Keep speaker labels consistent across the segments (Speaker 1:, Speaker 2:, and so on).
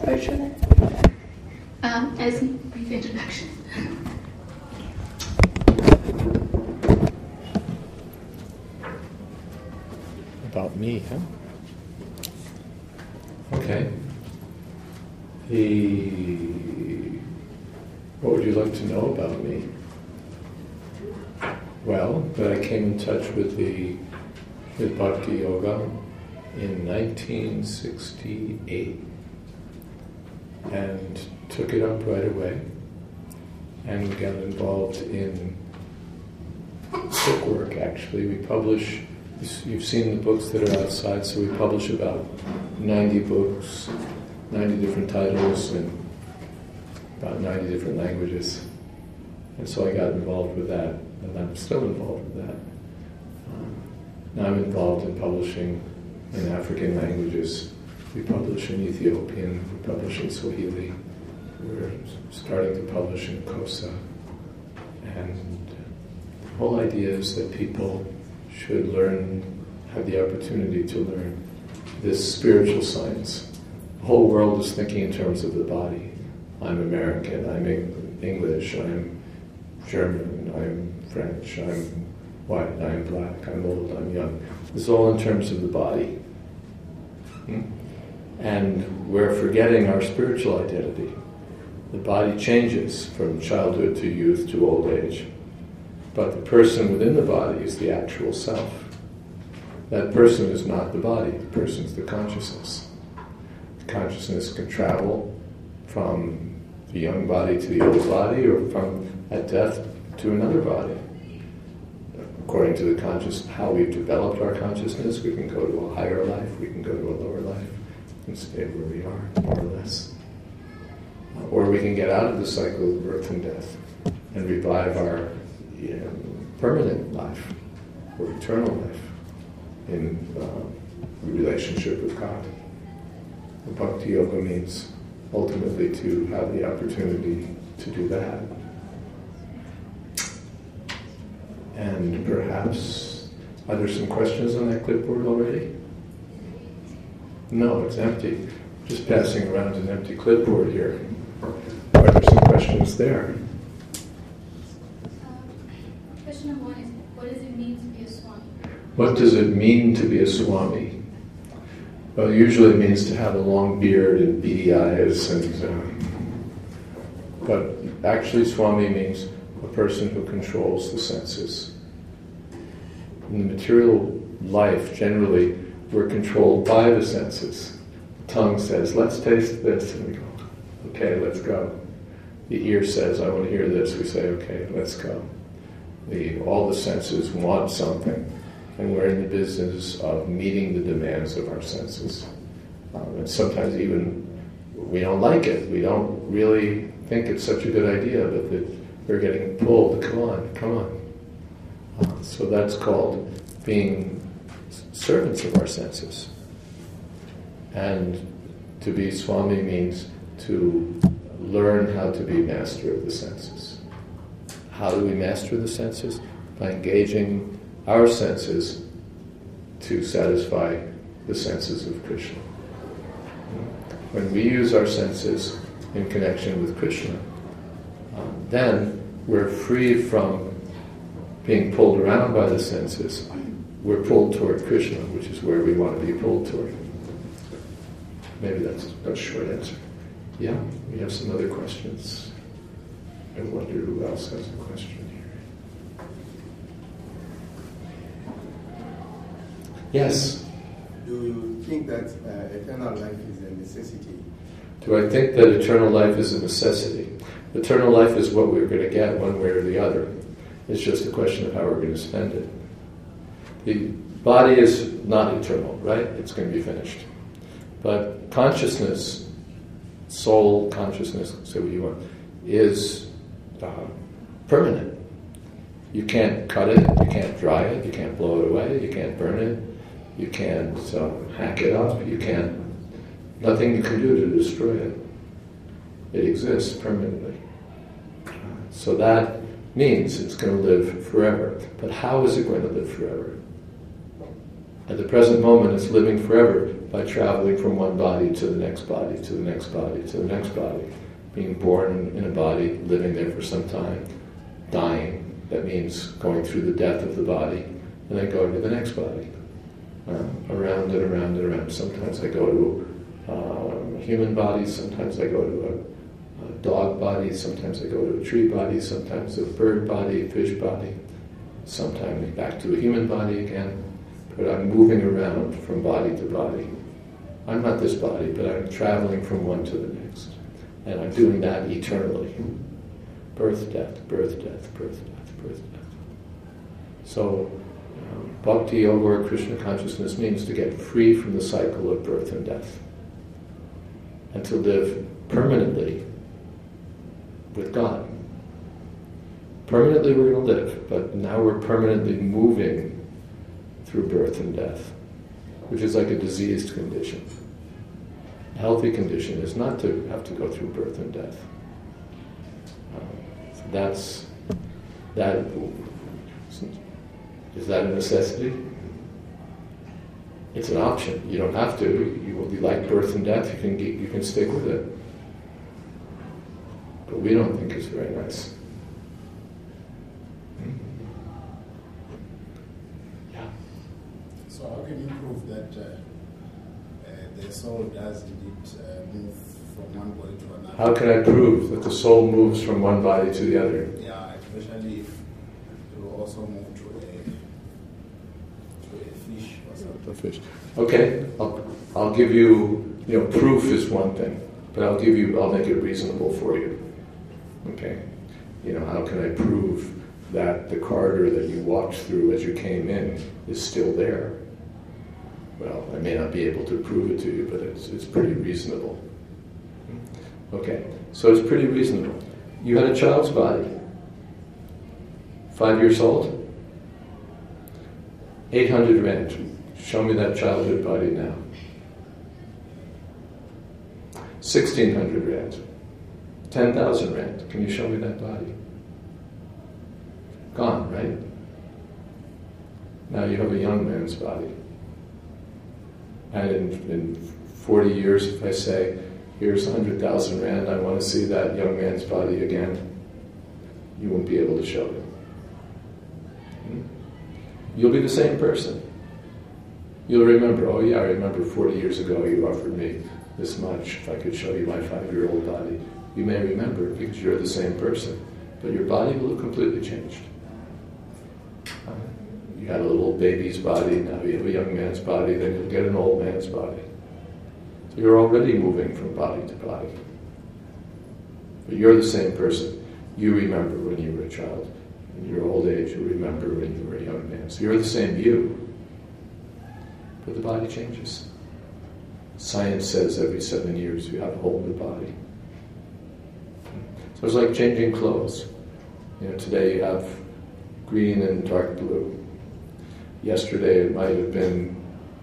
Speaker 1: spiritually?
Speaker 2: As a brief introduction.
Speaker 3: About me, huh? Okay. What would you like to know about me? Well, that I came in touch with Bhakti Yoga in 1968 and took it up right away and got involved in book work. Actually, we publish, you've seen the books that are outside, so we publish about 90 books, 90 different titles in about 90 different languages. And so I got involved with that, and I'm still involved with that. Now I'm involved in publishing in African languages. We publish in Ethiopian, we publish in Swahili, we're starting to publish in Xhosa. And the whole idea is that people should learn, have the opportunity to learn this spiritual science. The whole world is thinking in terms of the body. I'm American, I'm English, I'm German, I'm French, I'm white, I'm black, I'm old, I'm young. It's all in terms of the body. And we're forgetting our spiritual identity. The body changes from childhood to youth to old age. But the person within the body is the actual self. That person is not the body, the person is the consciousness. The consciousness can travel from the young body to the old body, or from at death to another body. According to the how we've developed our consciousness, we can go to a higher life, we can go to a lower life, and stay where we are, more or less. Or we can get out of the cycle of birth and death and revive our permanent life, or eternal life, in relationship with God. And Bhakti Yoga means ultimately to have the opportunity to do that. And perhaps, are there some questions on that clipboard already? No, it's empty. Just passing around an empty clipboard here. Are there some questions there?
Speaker 2: Question number one is, what does it mean to be a Swami?
Speaker 3: What does it mean to be a Swami? Well, usually it means to have a long beard and beady eyes, but actually Swami means a person who controls the senses. In the material life, generally, we're controlled by the senses. The tongue says, let's taste this, and we go, okay, let's go. The ear says, I want to hear this, we say, okay, let's go. All the senses want something, and we're in the business of meeting the demands of our senses. And sometimes even we don't like it. We don't really think it's such a good idea, but we're getting pulled. Come on. So that's called being servants of our senses. And to be Swami means to learn how to be master of the senses. How do we master the senses? By engaging our senses to satisfy the senses of Krishna. When we use our senses in connection with Krishna, then we're free from being pulled around by the senses. We're pulled toward Krishna, which is where we want to be pulled toward. Maybe that's a short answer. Yeah, we have some other questions. I wonder who else has a question here. Yes?
Speaker 4: Do you think that eternal life is a necessity?
Speaker 3: Do I think that eternal life is a necessity? Eternal life is what we're going to get one way or the other. It's just a question of how we're going to spend it. The body is not eternal, right? It's going to be finished. But consciousness, soul consciousness, say what you want, is permanent. You can't cut it, you can't dry it, you can't blow it away, you can't burn it, you can't hack it up, nothing you can do to destroy it. It exists permanently. So that means it's going to live forever. But how is it going to live forever? At the present moment, it's living forever by traveling from one body to the next body, to the next body, to the next body. Being born in a body, living there for some time, dying, that means going through the death of the body, and then going to the next body. Around and around and around. Sometimes I go to a human body, sometimes I go to a dog body, sometimes I go to a tree body, sometimes a bird body, a fish body, sometimes back to a human body again. But I'm moving around from body to body. I'm not this body, but I'm traveling from one to the next. And I'm doing that eternally. Birth, death, birth, death, birth, death, birth, death. So, Bhakti Yoga or Krishna consciousness means to get free from the cycle of birth and death. And to live permanently with God. Permanently we're going to live, but now we're permanently moving through birth and death, which is like a diseased condition. A healthy condition is not to have to go through birth and death. So that's that. Is that a necessity? It's an option. You don't have to. You like birth and death. You can stick with it. But we don't think it's very nice.
Speaker 1: So how can you prove that the soul does indeed move from one body to another?
Speaker 3: How can I prove that the soul moves from one body to the other?
Speaker 1: Yeah, especially if you also move to a fish or something.
Speaker 3: A fish. Okay, I'll give you. Proof is one thing, but I'll make it reasonable for you. Okay, how can I prove that the corridor that you walked through as you came in is still there? Well, I may not be able to prove it to you, but it's pretty reasonable. Okay, so it's pretty reasonable. You had a child's body, 5 years old, 800 rand. Show me that childhood body now. 1,600 rand. 10,000 rand. Can you show me that body? Gone, right? Now you have a young man's body. And in 40 years, if I say, here's 100,000 rand, I want to see that young man's body again, you won't be able to show it. You'll be the same person. You'll remember, oh yeah, I remember 40 years ago you offered me this much, if I could show you my 5-year-old body. You may remember because you're the same person, but your body will have completely changed. You had a little baby's body, now you have a young man's body, then you'll get an old man's body. So you're already moving from body to body. But you're the same person. You remember when you were a child. In your old age, you remember when you were a young man. So you're the same you. But the body changes. Science says every 7 years you have a whole new body. So it's like changing clothes. Today you have green and dark blue. Yesterday it might have been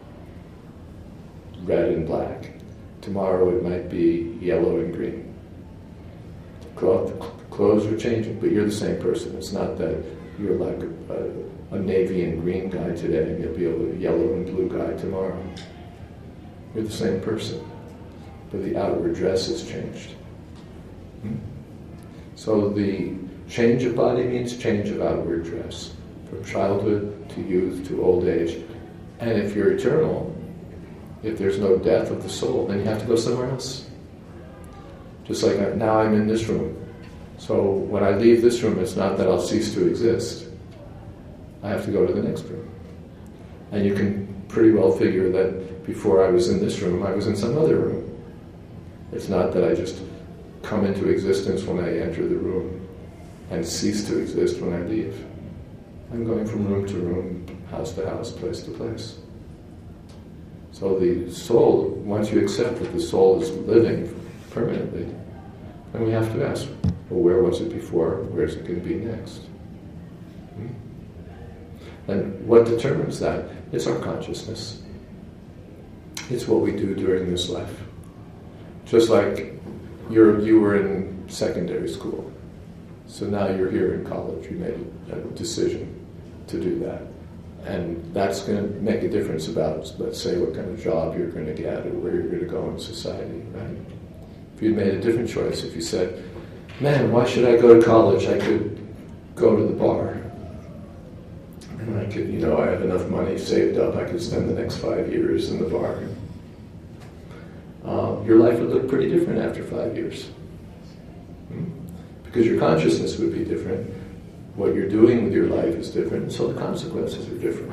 Speaker 3: red and black. Tomorrow it might be yellow and green. Clothes are changing, but you're the same person. It's not that you're like a navy and green guy today and you'll be a yellow and blue guy tomorrow. You're the same person, but the outward dress has changed. So the change of body means change of outward dress, from childhood to youth to old age. And if you're eternal, if there's no death of the soul, then you have to go somewhere else. Just like now I'm in this room. So when I leave this room, it's not that I'll cease to exist. I have to go to the next room. And you can pretty well figure that before I was in this room, I was in some other room. It's not that I just come into existence when I enter the room and cease to exist when I leave. I'm going from room to room, house to house, place to place. So the soul, once you accept that the soul is living permanently, then we have to ask, well, where was it before? Where's it going to be next? And what determines that is our consciousness. It's what we do during this life. Just like you were in secondary school. So now you're here in college. You made a decision to do that. And that's going to make a difference about, let's say, what kind of job you're going to get or where you're going to go in society, right? If you'd made a different choice, if you said, man, why should I go to college? I could go to the bar. And I could, I have enough money saved up, I could spend the next 5 years in the bar. Your life would look pretty different after 5 years. Because your consciousness would be different. What you're doing with your life is different, and so the consequences are different.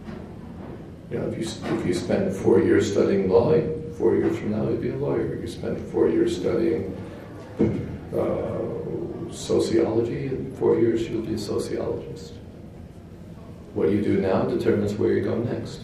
Speaker 3: If you spend 4 years studying law, 4 years from now you'll be a lawyer. If you spend 4 years studying sociology, in 4 years you'll be a sociologist. What you do now determines where you go next.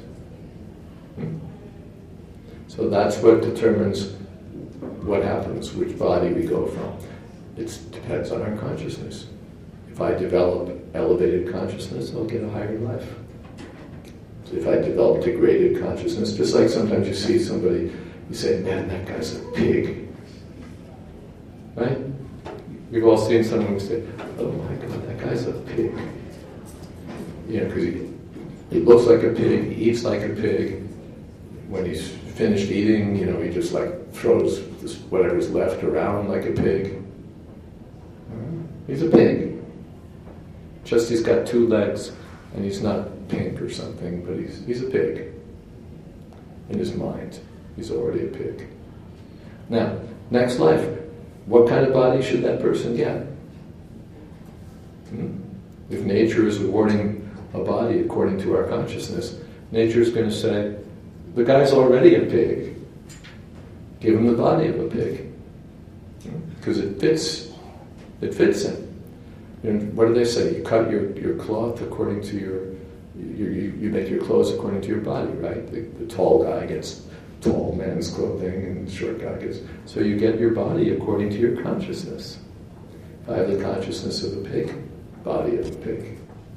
Speaker 3: So that's what determines what happens, which body we go from. It depends on our consciousness. If I develop elevated consciousness, I'll get a higher life. If I develop degraded consciousness, just like sometimes you see somebody, you say, man, that guy's a pig. Right? We've all seen someone who say, oh my God, that guy's a pig. Because he looks like a pig, he eats like a pig. When he's finished eating, he just throws whatever's left around like a pig. He's a pig. Just he's got 2 legs and he's not pink or something, but he's a pig. In his mind, he's already a pig. Now, next life, what kind of body should that person get? If nature is awarding a body according to our consciousness, nature is going to say, the guy's already a pig. Give him the body of a pig. Because it fits him. What do they say? You cut your cloth according to you make your clothes according to your body, right? The tall guy gets tall man's clothing and the short guy gets... So you get your body according to your consciousness. If I have the consciousness of a pig, body of a pig.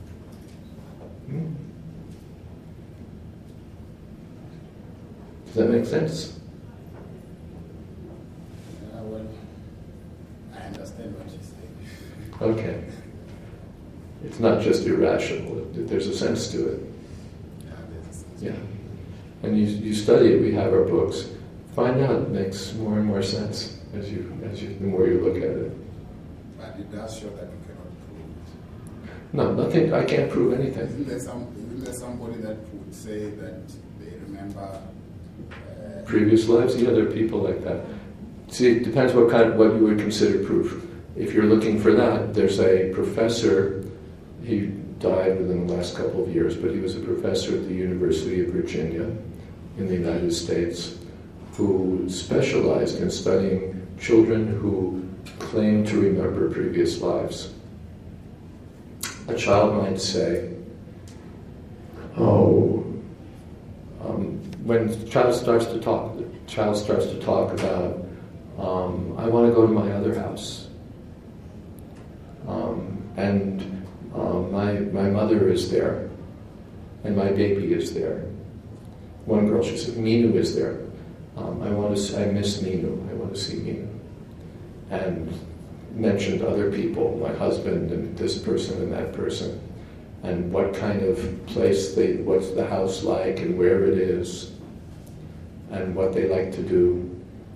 Speaker 3: Does that make sense?
Speaker 1: Well, I understand what you're saying.
Speaker 3: Okay. It's not just irrational. There's a sense to it.
Speaker 1: Yeah, there's a sense.
Speaker 3: Yeah. And you study it. We have our books. Find out it makes more and more sense as the more you look at it.
Speaker 1: But it does show that you cannot prove it.
Speaker 3: No, nothing. I can't prove anything.
Speaker 1: Isn't there somebody that would say that they remember
Speaker 3: Previous lives? Yeah, there are people like that. See, it depends what you would consider proof. If you're looking for that, there's a professor. He died within the last couple of years, but he was a professor at the University of Virginia in the United States who specialized in studying children who claim to remember previous lives. A child might say, when the child starts to talk about, I want to go to my other house. My mother is there, and my baby is there. One girl, she said, Minu is there. I miss Minu. I want to see Minu. And mentioned other people, my husband and this person and that person, and what kind of place what's the house like and where it is, and what they like to do.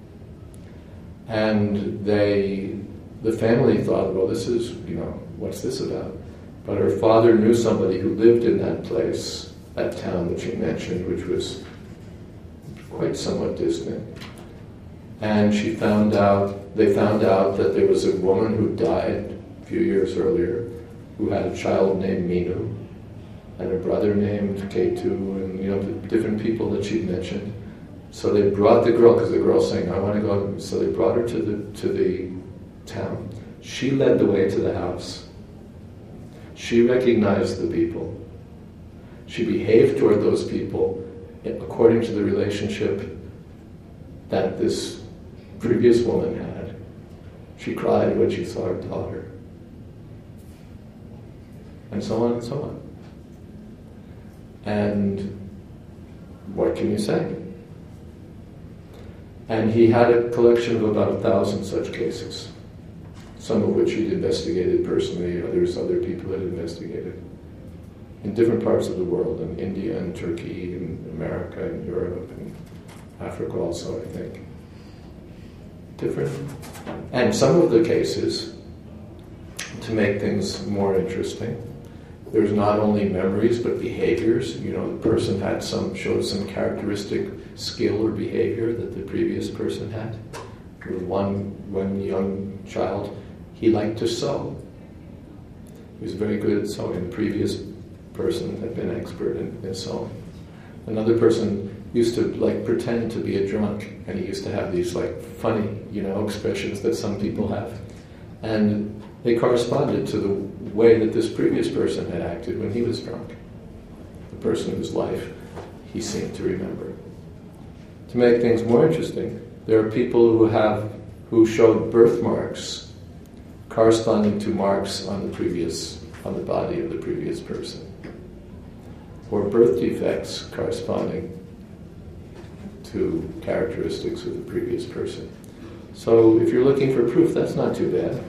Speaker 3: And the family thought, well, this is, what's this about? But her father knew somebody who lived in that place, that town that she mentioned, which was quite somewhat distant. And they found out that there was a woman who died a few years earlier, who had a child named Minu, and a brother named Ketu, and the different people that she'd mentioned. So they brought the girl, because the girl's saying, I want to go. So they brought her to the town. She led the way to the house. She recognized the people. She behaved toward those people according to the relationship that this previous woman had. She cried when she saw her daughter. And so on and so on. And what can you say? And he had a collection of about 1,000 such cases, some of which he'd investigated personally, others other people had investigated. in different parts of the world, in India and Turkey, and America and Europe and Africa also, I think. Different. And some of the cases, to make things more interesting, there's not only memories but behaviors. You know, the person showed some characteristic skill or behavior that the previous person had. With one young child, he liked to sew. He was very good at sewing. The previous person had been expert in sewing. Another person used to pretend to be a drunk, and he used to have these funny, expressions that some people have. And they corresponded to the way that this previous person had acted when he was drunk. The person whose life he seemed to remember. To make things more interesting, there are people who showed birthmarks corresponding to marks on the body of the previous person, or birth defects corresponding to characteristics of the previous person. So if you're looking for proof, that's not too bad.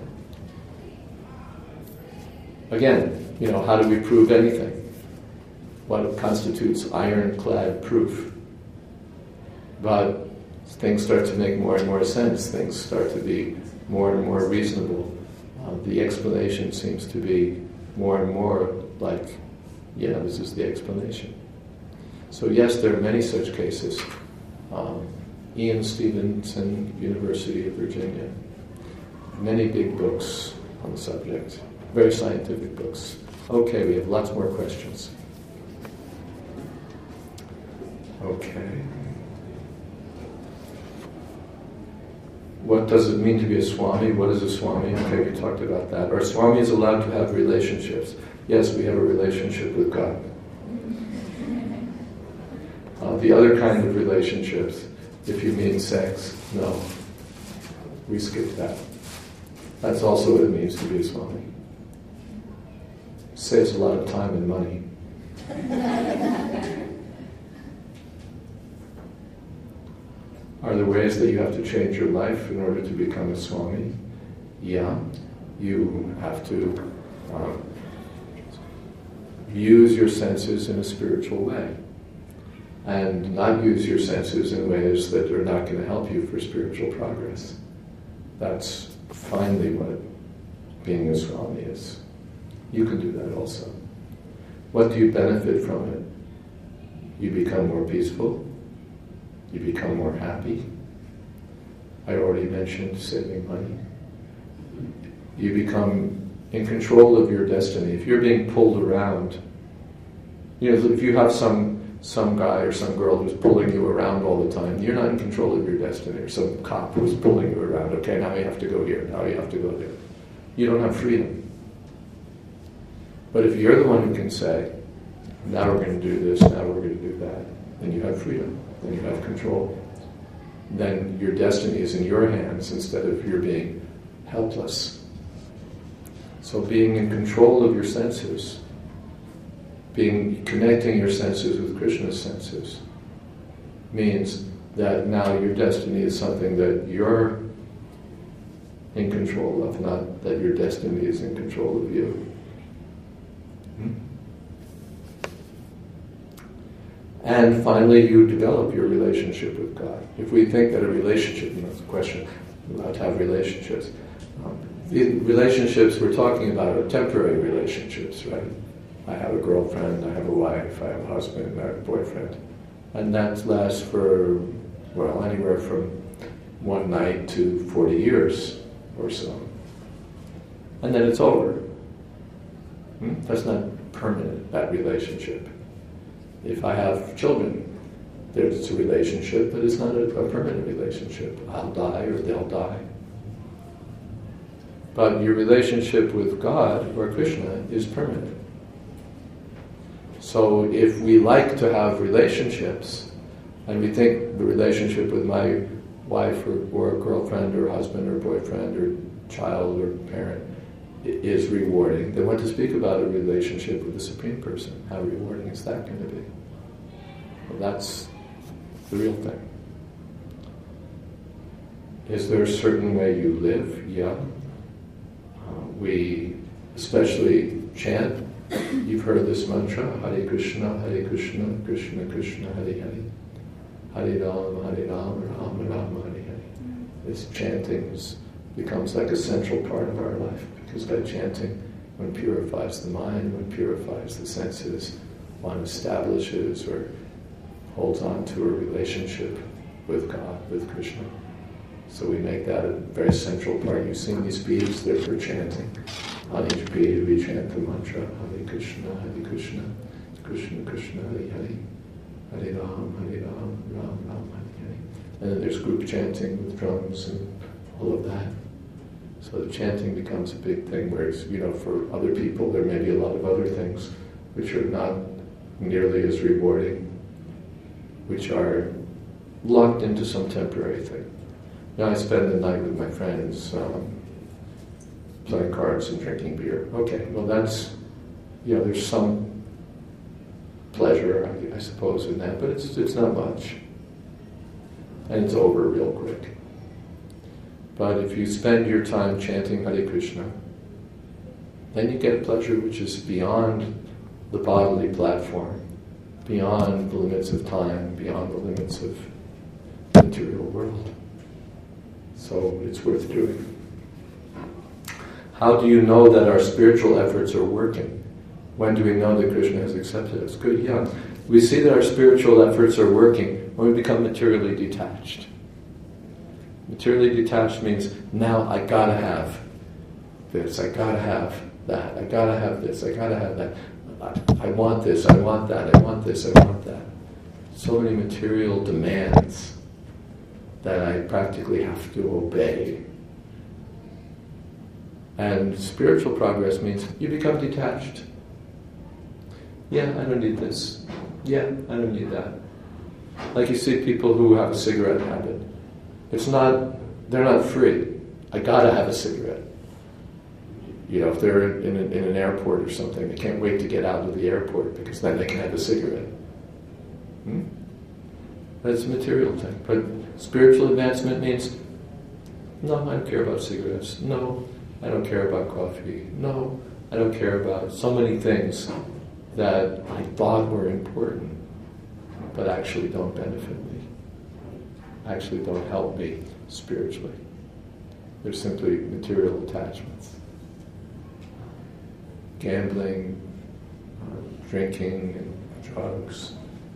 Speaker 3: Again, how do we prove anything? What constitutes ironclad proof? But things start to make more and more sense. Things start to be more and more reasonable. The explanation seems to be more and more this is the explanation. So yes, there are many such cases. Ian Stevenson, University of Virginia. Many big books on the subject. Very scientific books. Okay, we have lots more questions. Okay. What does it mean to be a Swami? What is a Swami? Okay, we talked about that. Are Swamis allowed to have relationships? Yes, we have a relationship with God. The other kind of relationships, if you mean sex, no. We skip that. That's also what it means to be a Swami. Saves a lot of time and money. Are there ways that you have to change your life in order to become a Swami? Yeah. You have to use your senses in a spiritual way, and not use your senses in ways that are not going to help you for spiritual progress. That's finally what being a Swami is. You can do that also. What do you benefit from it? You become more peaceful. You become more happy. I already mentioned saving money. You become in control of your destiny. If you're being pulled around, if you have some guy or some girl who's pulling you around all the time, you're not in control of your destiny. Or some cop who's pulling you around. Okay, now you have to go here. Now you have to go there. You don't have freedom. But if you're the one who can say, now we're going to do this, now we're going to do that, then you have freedom. Then you have control. Then your destiny is in your hands instead of your being helpless. So being in control of your senses, connecting your senses with Krishna's senses, means that now your destiny is something that you're in control of, not that your destiny is in control of you. And finally, you develop your relationship with God. If we think that a relationship, it's a question about to have relationships. The relationships we're talking about are temporary relationships, right? I have a girlfriend, I have a wife, I have a husband, I have a boyfriend. And that lasts for, anywhere from one night to 40 years or so. And then it's over. That's not permanent, that relationship. If I have children, there's a relationship, but it's not a permanent relationship. I'll die or they'll die. But your relationship with God or Krishna is permanent. So if we like to have relationships, and we think the relationship with my wife or girlfriend or husband or boyfriend or child or parent is rewarding, then what to speak about a relationship with the Supreme Person? How rewarding is that going to be? Well, that's the real thing. Is there a certain way you live? Yeah. We especially chant You've heard this mantra, Hare Krishna, Krishna Krishna, Hare Hare. Hare Rama, Rama Rama, Hare Hare. This chanting becomes like a central part of our life, because by chanting, one purifies the mind, one purifies the senses, one establishes or holds on to a relationship with God, with Krishna. So we make that a very central part. You've seen these beads, they're for chanting. On each bead we chant the mantra, Hare Krishna, Krishna Krishna, Hare Hare. Hare Ram, Ram Ram, Hare Hare. And then there's group chanting with drums and all of that. So the chanting becomes a big thing, whereas, for other people there may be a lot of other things which are not nearly as rewarding, which are locked into some temporary thing. I spend the night with my friends, playing cards and drinking beer. Okay, well that's, there's some pleasure, I suppose, in that, but it's not much. And it's over real quick. But if you spend your time chanting Hare Krishna, then you get pleasure which is beyond the bodily platform, beyond the limits of time, beyond the limits of the material world. So it's worth doing. How do you know that our spiritual efforts are working? When do we know that Krishna has accepted us? Good, yeah. We see that our spiritual efforts are working when we become materially detached. Materially detached means, now I gotta have this, I gotta have that, I gotta have this, I gotta have that. I want this, I want that, I want this, I want that. So many material demands that I practically have to obey. And spiritual progress means you become detached. Yeah, I don't need this. Yeah, I don't need that. Like you see people who have a cigarette habit. They're not free. I gotta have a cigarette. If they're in an airport or something, they can't wait to get out of the airport because then they can have a cigarette. That's a material thing. But spiritual advancement means, no, I don't care about cigarettes. No, I don't care about coffee. No, I don't care about so many things that I thought were important, but actually don't benefit me, actually don't help me spiritually. They're simply material attachments. Gambling, drinking, and drugs.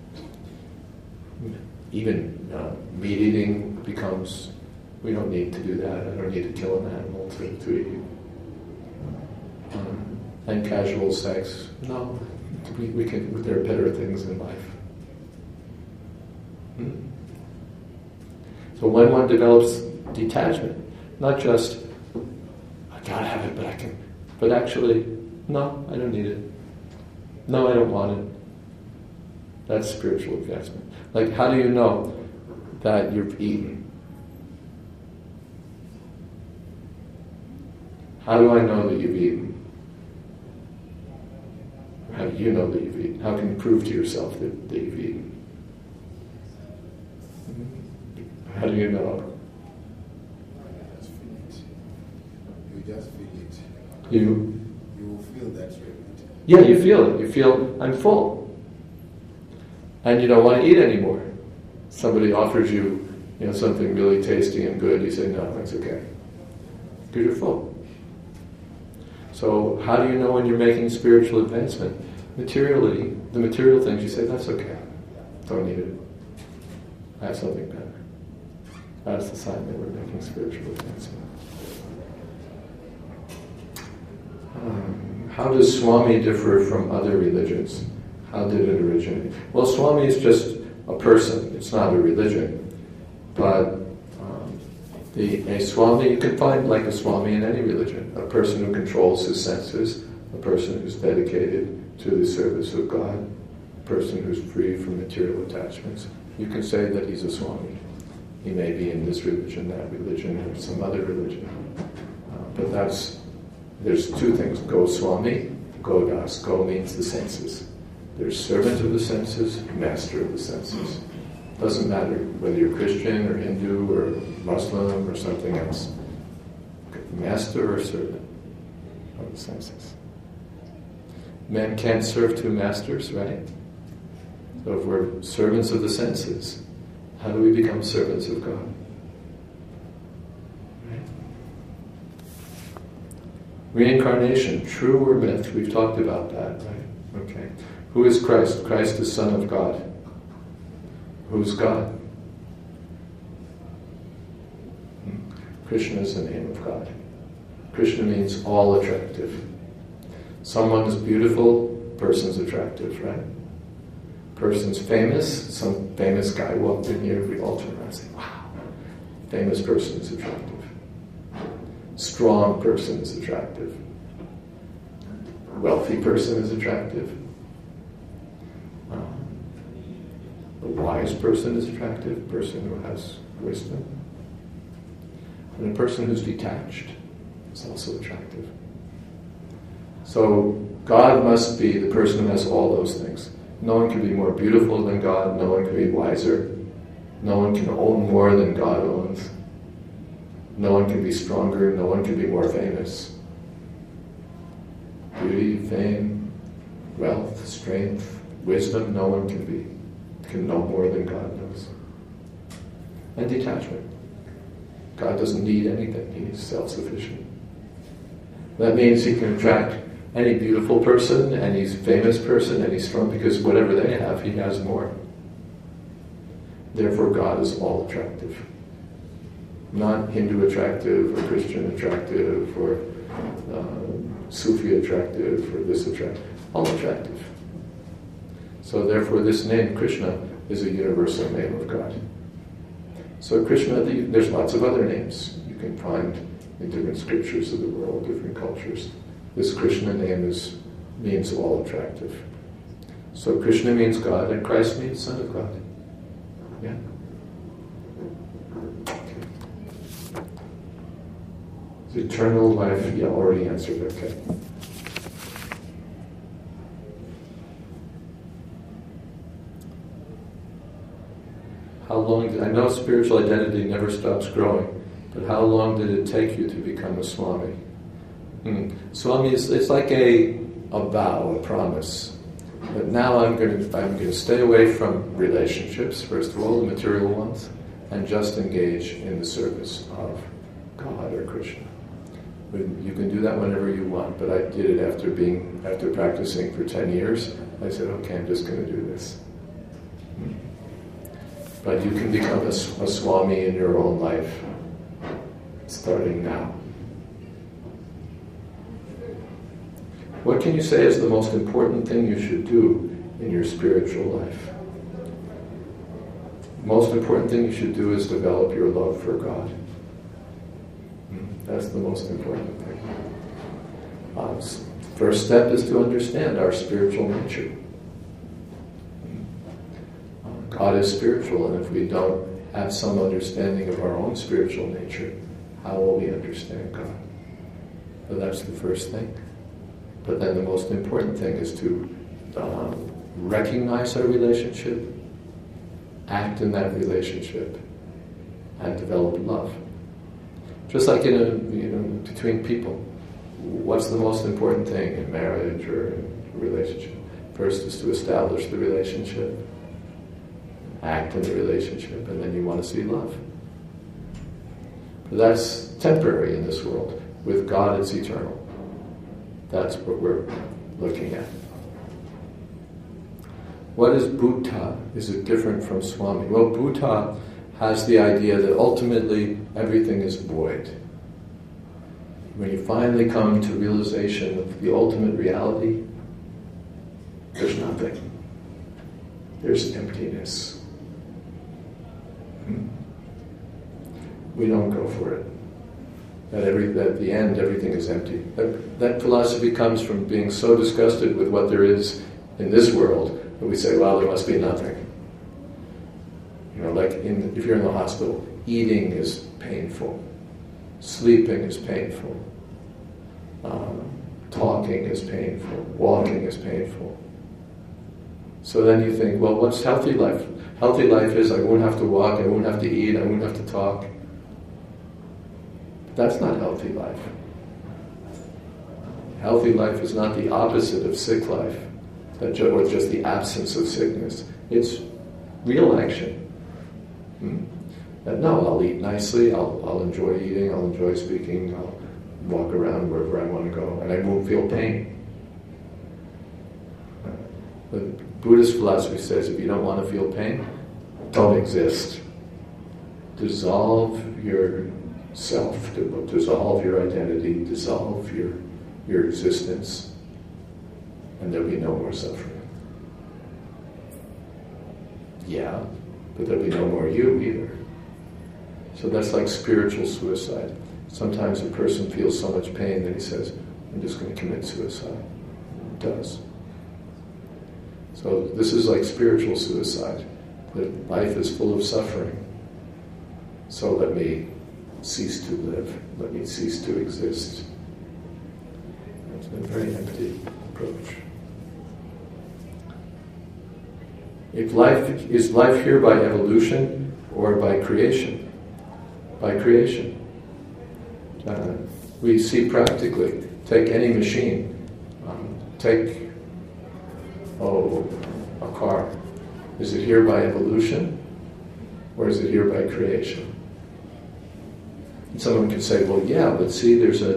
Speaker 3: Even meat eating becomes, we don't need to do that. I don't need to kill an animal to eat. And casual sex, no. We can. There are better things in life. So when one develops detachment, not just I gotta have it, but I can, but actually, no, I don't need it. No, I don't want it. That's spiritual advancement. Like, how do you know that you've eaten? How do I know that you've eaten? How do you know that you've eaten? How can you prove to yourself that you've eaten? How do you know?
Speaker 1: You just feel it.
Speaker 3: You
Speaker 1: feel that you're eating.
Speaker 3: Yeah, you feel it. You feel, I'm full. And you don't want to eat anymore. Somebody offers you, something really tasty and good, you say, no, that's okay. Because you're full. So how do you know when you're making spiritual advancement? Materially, the material things, you say, that's okay. Don't need it. I have something better. That's the sign that we're making spiritual advancement. How does Swami differ from other religions? How did it originate? Well, Swami is just a person. It's not a religion. But a Swami, you can find like a Swami in any religion. A person who controls his senses, a person who's dedicated to the service of God, a person who's free from material attachments. You can say that he's a Swami. He may be in this religion, that religion, or some other religion. But there's two things. Goswami, Godas. Go means the senses. There's servant of the senses, master of the senses. Doesn't matter whether you're Christian or Hindu or Muslim or something else. Master or servant of the senses. Men can't serve two masters, right? So if we're servants of the senses, how do we become servants of God? Right? Reincarnation, true or myth? We've talked about that, right? Okay. Who is Christ? Christ is Son of God. Who's God? Krishna is the name of God. Krishna means all attractive. Someone's beautiful, person's attractive, right? Person's famous, some famous guy walked in here, we all turn around and say, wow, famous person is attractive. Strong person is attractive. Wealthy person is attractive. A wise person is attractive, person who has wisdom. And a person who's detached is also attractive. So God must be the person who has all those things. No one can be more beautiful than God, no one can be wiser, no one can own more than God owns, no one can be stronger, no one can be more famous. Beauty, fame, wealth, strength, wisdom, no one can know more than God knows. And detachment. God doesn't need anything, he's self-sufficient. That means he can attract any beautiful person, any famous person, any strong, because whatever they have, he has more. Therefore, God is all attractive. Not Hindu attractive, or Christian attractive, or Sufi attractive, or this attractive. All attractive. So therefore, this name, Krishna, is a universal name of God. So Krishna, there's lots of other names you can find in different scriptures of the world, different cultures. This Krishna name means all attractive. So Krishna means God, and Christ means Son of God. Yeah? Okay. Eternal life, yeah, already answered, okay. How long I know spiritual identity never stops growing, but how long did it take you to become a Swami? Swami it's like a vow, a promise. But now I'm going to stay away from relationships, first of all, the material ones, and just engage in the service of God or Krishna. You can do that whenever you want, but I did it after practicing for 10 years. I said, okay, I'm just going to do this. But you can become a Swami in your own life, starting now. What can you say is the most important thing you should do in your spiritual life? The most important thing you should do is develop your love for God. That's the most important thing. First step is to understand our spiritual nature. God is spiritual, and if we don't have some understanding of our own spiritual nature, how will we understand God? So that's the first thing. But then the most important thing is to recognize our relationship, act in that relationship, and develop love. Just like between people. What's the most important thing in marriage or in a relationship? First is to establish the relationship, act in the relationship, and then you want to see love. But that's temporary in this world. With God, it's eternal. That's what we're looking at. What is Bhuta? Is it different from Swami? Well, Bhuta has the idea that ultimately everything is void. When you finally come to realization of the ultimate reality, there's nothing. There's emptiness. We don't go for it. At the end, everything is empty. That philosophy comes from being so disgusted with what there is in this world that we say, well, there must be nothing. If you're in the hospital, eating is painful, sleeping is painful, talking is painful, walking is painful. So then you think, well, what's healthy life? Healthy life is I won't have to walk, I won't have to eat, I won't have to talk. That's not healthy life. Healthy life is not the opposite of sick life, or just the absence of sickness. It's real action. That no, I'll eat nicely, I'll enjoy eating, I'll enjoy speaking, I'll walk around wherever I want to go, and I won't feel pain. The Buddhist philosophy says if you don't want to feel pain, don't exist. Dissolve your self, dissolve your identity, dissolve your existence, and there'll be no more suffering. Yeah, but there'll be no more you either. So that's like spiritual suicide. Sometimes a person feels so much pain that he says, I'm just going to commit suicide. He does. So this is like spiritual suicide. That life is full of suffering. So let me cease to live. Let me cease to exist. It's a very empty approach. Is life here by evolution or by creation? By creation. We see practically, take any machine, take a car. Is it here by evolution or is it here by creation? And someone could say, well, yeah, but see, there's a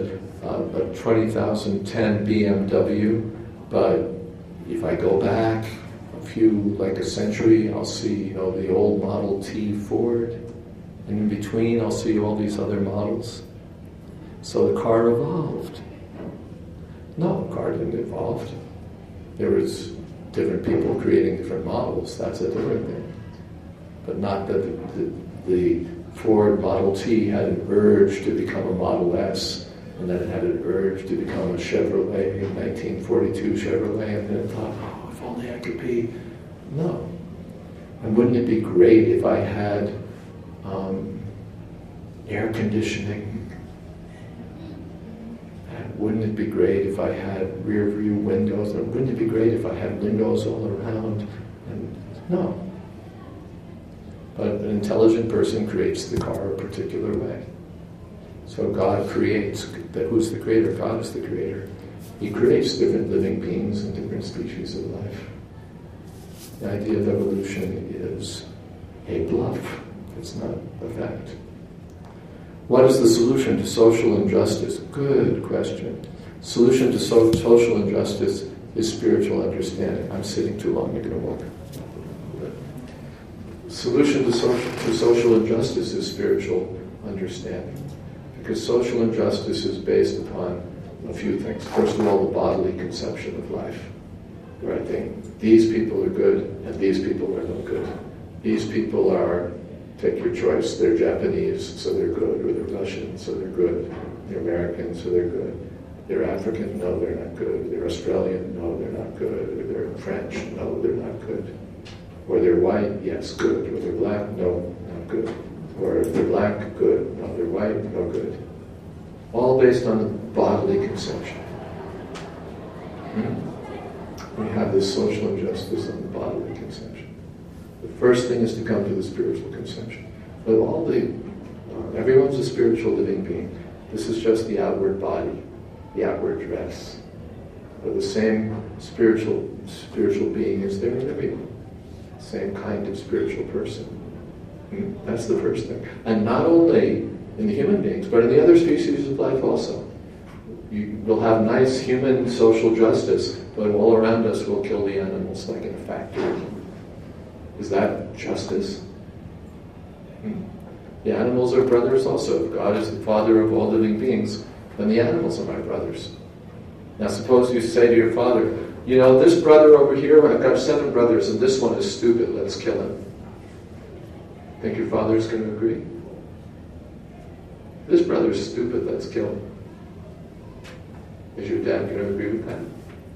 Speaker 3: 2010 BMW, but if I go back like a century, I'll see, the old Model T Ford, and in between I'll see all these other models. So the car evolved. No, the car didn't evolve. There was different people creating different models. That's a different thing. But not that the Ford Model T had an urge to become a Model S, and then it had an urge to become a Chevrolet, 1942 Chevrolet, and then it thought, if only I could be. No. And wouldn't it be great if I had air conditioning? And wouldn't it be great if I had rear view windows? And wouldn't it be great if I had windows all around? And no. But an intelligent person creates the car a particular way. So God creates. Who's the creator? God is the creator. He creates different living beings and different species of life. The idea of evolution is a bluff. It's not a fact. What is the solution to social injustice? Good question. Solution to social injustice is spiritual understanding. I'm sitting too long, I'm going to walk. Solution to social injustice is spiritual understanding. Because social injustice is based upon a few things. First of all, the bodily conception of life. Where I think these people are good and these people are no good. These people are, take your choice, they're Japanese, so they're good, or they're Russian, so they're good. They're American, so they're good. They're African, no, they're not good. They're Australian, no, they're not good. Or they're French, no, they're not good. Or they're white, yes, good. Or they're black, no, not good. Or if they're black, good. No, they're white, no good. All based on the bodily conception. We have this social injustice on the bodily conception. The first thing is to come to the spiritual conception. But everyone's a spiritual living being. This is just the outward body, the outward dress. But the same spiritual being is there in everyone. Same kind of spiritual person. That's the first thing. And not only in the human beings, but in the other species of life also. You will have nice human social justice, but all around us we'll kill the animals like in a factory. Is that justice? The animals are brothers also. If God is the father of all living beings, then the animals are my brothers. Now suppose you say to your father, this brother over here, I've got 7 brothers and this one is stupid, let's kill him. Think your father's going to agree? This brother's stupid, let's kill him. Is your dad going to agree with that?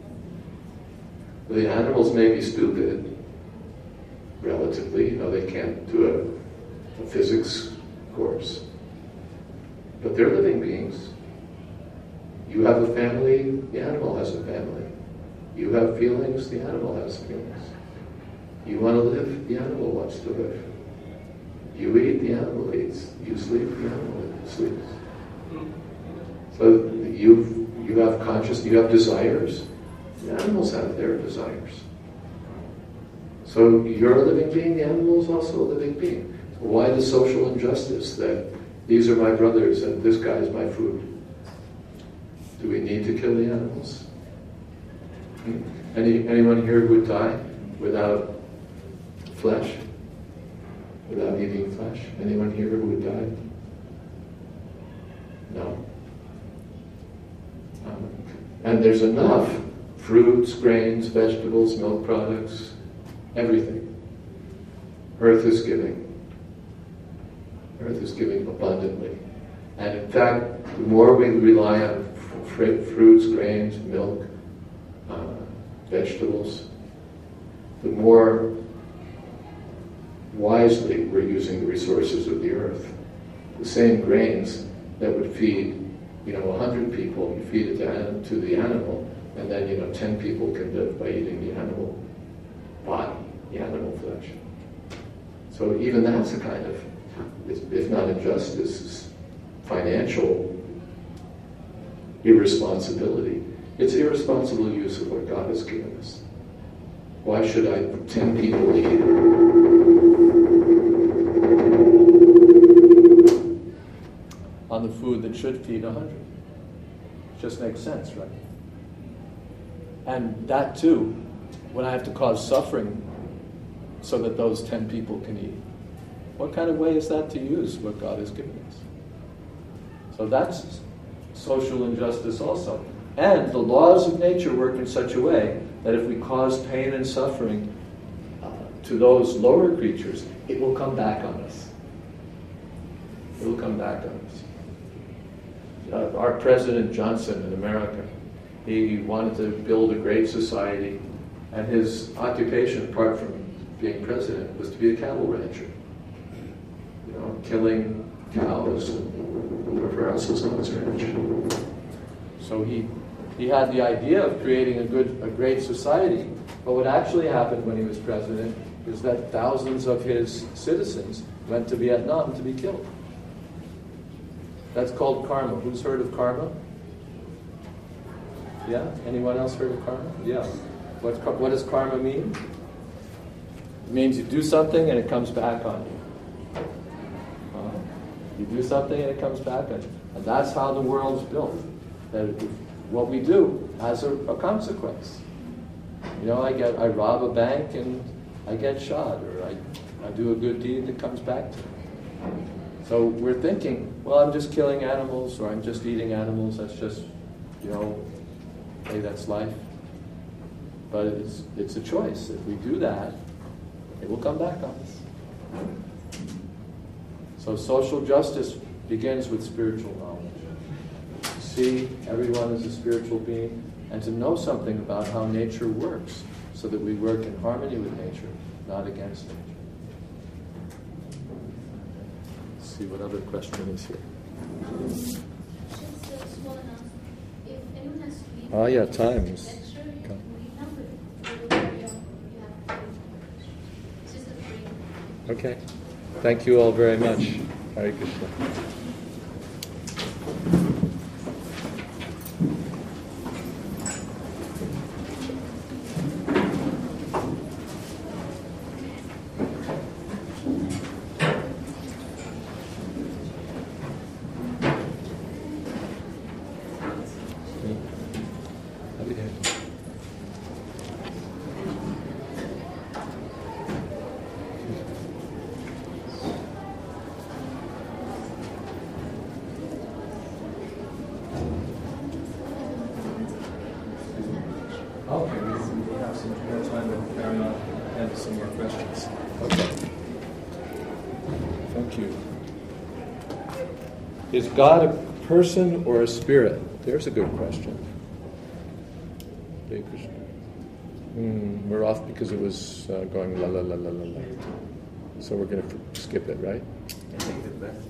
Speaker 3: The animals may be stupid, relatively. They can't do a physics course. But they're living beings. You have a family, the animal has a family. You have feelings, the animal has feelings. You want to live, the animal wants to live. You eat, the animal eats. You sleep, the animal sleeps. So you You have conscious, you have desires. The animals have their desires. So you're a living being, the animal is also a living being. So why the social injustice that these are my brothers and this guy is my food? Do we need to kill the animals? Anyone here would die without flesh? Without eating flesh? Anyone here who would die? No. And there's enough fruits, grains, vegetables, milk products, everything. Earth is giving. Earth is giving abundantly. And in fact, the more we rely on fruits, grains, milk, vegetables, the more wisely we're using the resources of the earth. The same grains that would feed 100 people, you feed it to the animal, and then 10 people can live by eating the animal body, the animal flesh. So even that's a kind of, if not injustice, financial irresponsibility. It's irresponsible use of what God has given us. Why should 10 people eat on the food that should feed 100? It just makes sense, right? And that too, when I have to cause suffering so that those 10 people can eat. What kind of way is that to use what God has given us? So that's social injustice also. And the laws of nature work in such a way that if we cause pain and suffering to those lower creatures, it will come back on us. It will come back on us. Our President Johnson in America, he wanted to build a great society, and his occupation, apart from being president, was to be a cattle rancher. Killing cows and whatever else was on his ranch. So he had the idea of creating a great society, but what actually happened when he was president is that thousands of his citizens went to Vietnam to be killed. That's called karma. Who's heard of karma? Yeah? Anyone else heard of karma? Yeah. What does karma mean? It means you do something and it comes back on you. You do something and it comes back on you. And that's how the world's built. That what we do has a consequence. I rob a bank and I get shot, or I do a good deed that comes back to me. So we're thinking, well, I'm just killing animals, or I'm just eating animals, that's just, hey, that's life. But it's a choice. If we do that, it will come back on us. So social justice begins with spiritual knowledge. To see everyone as a spiritual being, and to know something about how nature works, so that we work in harmony with nature, not against nature. Let's see what other question is here.
Speaker 2: If anyone has to leave
Speaker 3: Oh yeah, times.
Speaker 2: lecture, you can leave now, but you have to. It's just a free.
Speaker 3: Okay. Thank you all very much. Hare Krishna.
Speaker 5: Okay, we have some more time to carry on and some more questions.
Speaker 3: Okay. Thank you. Is God a person or a spirit? There's a good question. Hare Krishna. We're off because it was going la la la la la la. So we're going to skip it, right?
Speaker 5: I think that best.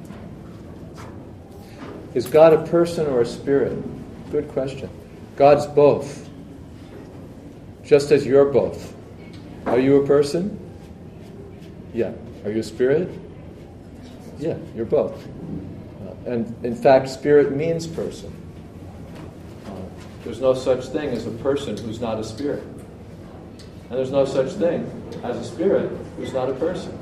Speaker 3: Is God a person or a spirit? Good question. God's both. Just as you're both. Are you a person? Yeah. Are you a spirit? Yeah, you're both. And in fact, spirit means person. There's no such thing as a person who's not a spirit. And there's no such thing as a spirit who's not a person.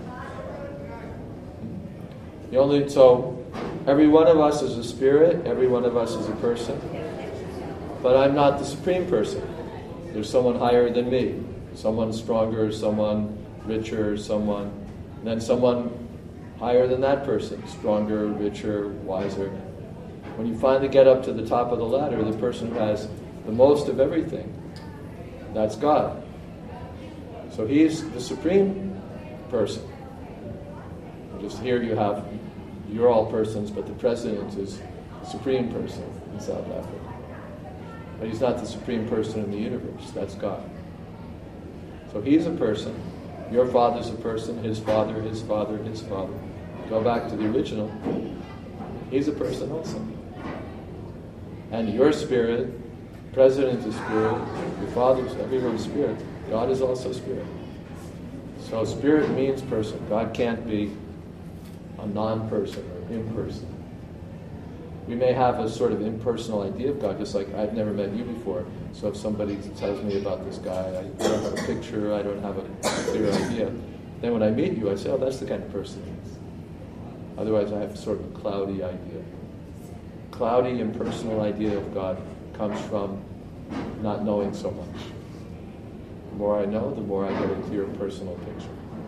Speaker 3: So every one of us is a spirit, every one of us is a person. But I'm not the supreme person. There's someone higher than me. Someone stronger, someone richer, then someone higher than that person. Stronger, richer, wiser. When you finally get up to the top of the ladder, the person who has the most of everything, that's God. So He's the supreme person. Just here you're all persons, but the president is the supreme person in South Africa. But he's not the supreme person in the universe. That's God. So He's a person. Your father's a person. His father, his father, his father. Go back to the original. He's a person also. And your spirit, president is spirit, your father's, everyone's spirit. God is also spirit. So spirit means person. God can't be a non-person or impersonal. We may have a sort of impersonal idea of God, just like I've never met you before. So if somebody tells me about this guy, I don't have a picture, I don't have a clear idea. Then when I meet you, I say, oh, that's the kind of person he is. Otherwise, I have sort of a cloudy idea. Cloudy, impersonal idea of God comes from not knowing so much. The more I know, the more I get a clear personal picture.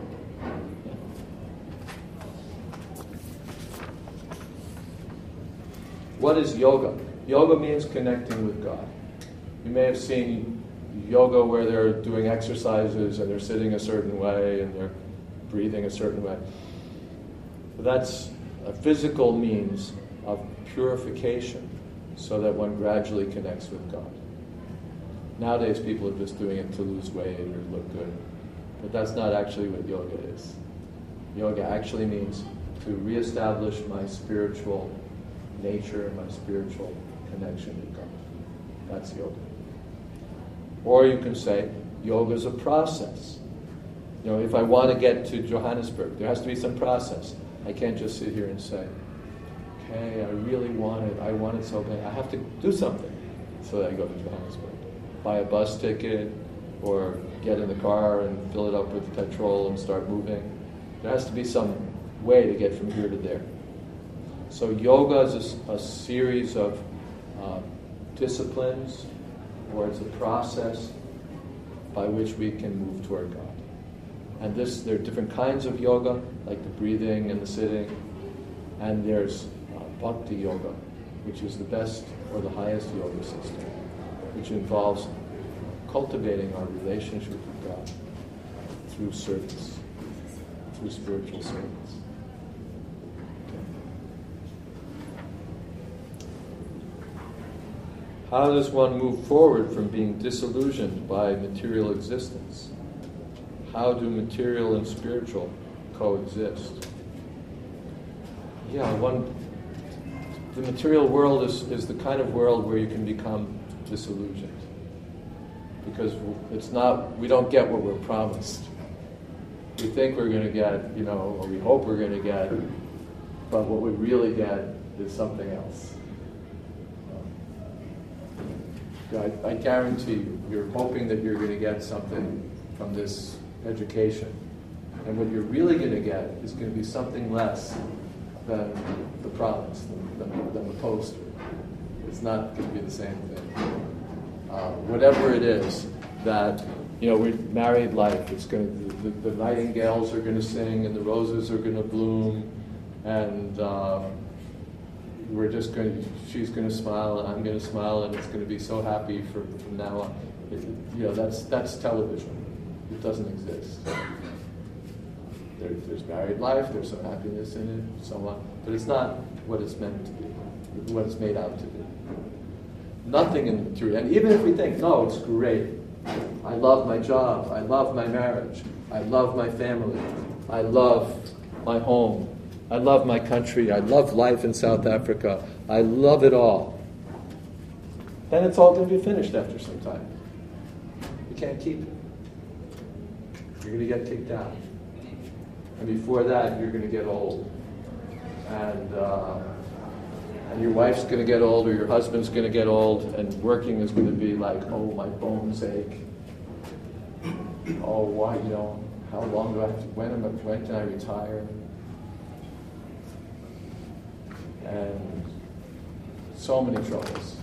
Speaker 3: What is yoga? Yoga means connecting with God. You may have seen yoga where they're doing exercises and they're sitting a certain way and they're breathing a certain way. That's a physical means of purification so that one gradually connects with God. Nowadays people are just doing it to lose weight or look good. But that's not actually what yoga is. Yoga actually means to reestablish my spiritual nature, my spiritual connection with God. That's yoga. Or you can say, yoga is a process. If I want to get to Johannesburg, there has to be some process. I can't just sit here and say, okay, I really want it. I want it so bad. I have to do something so that I go to Johannesburg. Buy a bus ticket or get in the car and fill it up with petrol and start moving. There has to be some way to get from here to there. So yoga is a series of disciplines, or it's a process by which we can move toward God. And there are different kinds of yoga, like the breathing and the sitting. And there's bhakti yoga, which is the best or the highest yoga system, which involves cultivating our relationship with God through service, through spiritual service. How does one move forward from being disillusioned by material existence? How do material and spiritual coexist? The material world is the kind of world where you can become disillusioned. Because we don't get what we're promised. We think we're going to get, or we hope we're going to get, but what we really get is something else. I guarantee you're hoping that you're going to get something from this education. And what you're really going to get is going to be something less than the promise, than the poster. It's not going to be the same thing. Whatever it is that, we're married life, it's going to, the nightingales are going to sing and the roses are going to bloom and she's going to smile and I'm going to smile and it's going to be so happy from now on. That's television. It doesn't exist. There's married life, there's some happiness in it, so on. But it's not what it's meant to be, what it's made out to be. Nothing in the material. And even if we think, no, it's great. I love my job. I love my marriage. I love my family. I love my home. I love my country. I love life in South Africa. I love it all. Then it's all going to be finished after some time. You can't keep it. You're going to get kicked out. And before that, you're going to get old. And And your wife's going to get old, or your husband's going to get old, and working is going to be like, oh, my bones ache. Oh, why, how long do I have to, when can I retire? And so many troubles.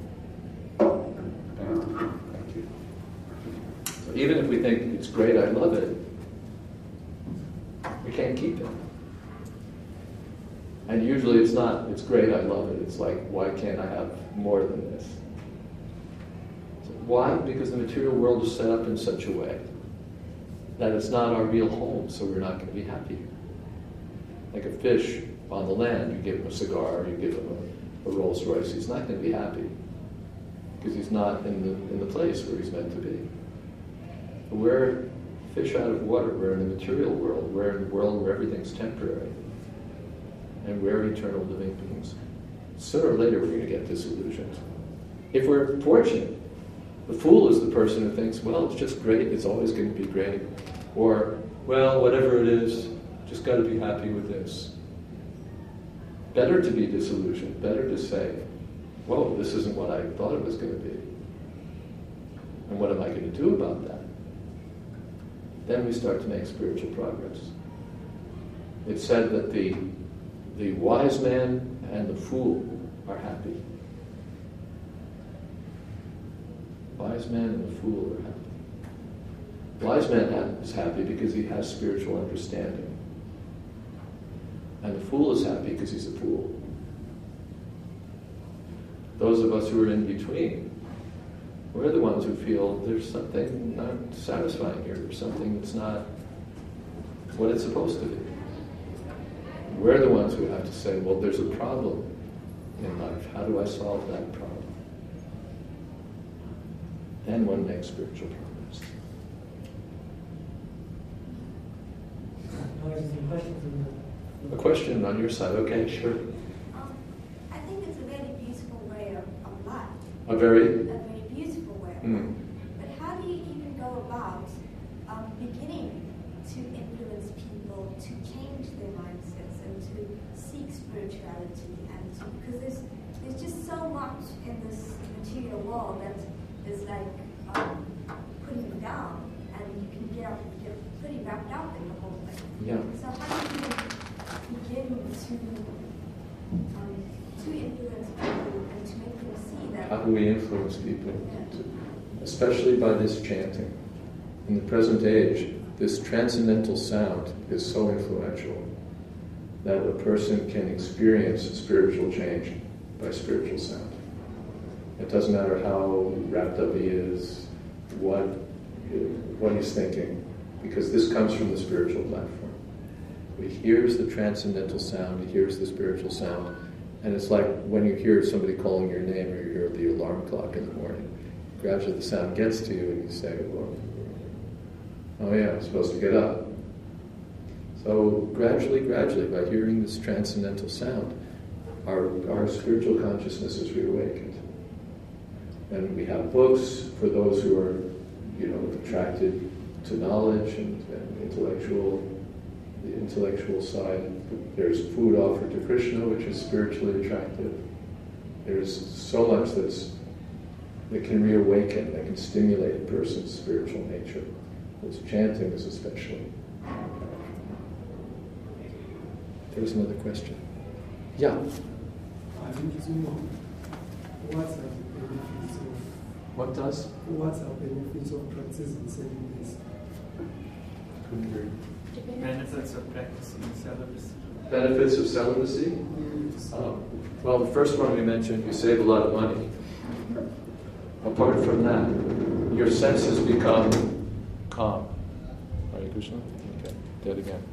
Speaker 3: Thank you. So even if we think it's great, I love it, we can't keep it. And usually it's not, it's great, I love it. It's like, why can't I have more than this? So why? Because the material world is set up in such a way that it's not our real home, so we're not going to be happy. Like a fish on the land, you give him a cigar, you give him a Rolls Royce, he's not going to be happy because he's not in the place where he's meant to be. But we're fish out of water, we're in the material world, we're in a world where everything's temporary. And we're eternal living beings. Sooner or later we're going to get disillusioned. If we're fortunate. The fool is the person who thinks, well, it's just great, it's always going to be great. Or, well, whatever it is, just got to be happy with this. Better to be disillusioned, better to say, whoa, this isn't what I thought it was going to be. And what am I going to do about that? Then we start to make spiritual progress. It's said that the wise man and the fool are happy. Wise man and the fool are happy. Wise man is happy because he has spiritual understanding. And the fool is happy because he's a fool. Those of us who are in between, we're the ones who feel there's something not satisfying here, there's something that's not what it's supposed to be. We're the ones who have to say, well, there's a problem in life. How do I solve that problem? Then one makes spiritual progress. A question on your side. Okay, sure.
Speaker 6: I think it's a very beautiful way of life.
Speaker 3: A very
Speaker 6: beautiful way of life. But how do you even go about beginning to influence people to change their mindsets and to seek spirituality because there's just so much in this material world that is like putting you down, and you can get pretty wrapped up in the whole thing.
Speaker 3: Yeah.
Speaker 6: So how do you begin to influence people and to make them see that?
Speaker 3: How do we influence people?
Speaker 6: Yeah.
Speaker 3: Especially by this chanting. In the present age, this transcendental sound is so influential that a person can experience spiritual change by spiritual sound. It doesn't matter how wrapped up he is, what he's thinking, because this comes from the spiritual platform. He hears the transcendental sound, he hears the spiritual sound, and it's like when you hear somebody calling your name or you hear the alarm clock in the morning. Gradually the sound gets to you and you say, well, oh yeah, I'm supposed to get up. So gradually, by hearing this transcendental sound, our spiritual consciousness is reawakened. And we have books for those who are, attracted to knowledge and the intellectual side. There's food offered to Krishna, which is spiritually attractive. There's so much that can reawaken, that can stimulate a person's spiritual nature. This chanting is especially powerful. There's another question. Yeah.
Speaker 7: I think to know what's the benefits of
Speaker 3: What does?
Speaker 7: what's the benefits of practicing 7 days?
Speaker 3: Couldn't hear you.
Speaker 5: Benefits of practicing celibacy.
Speaker 3: Benefits of celibacy?
Speaker 7: Yes.
Speaker 3: Well, the first one we mentioned, you save a lot of money. Apart from that, your senses become calm. Hare Krishna? Okay, dead again.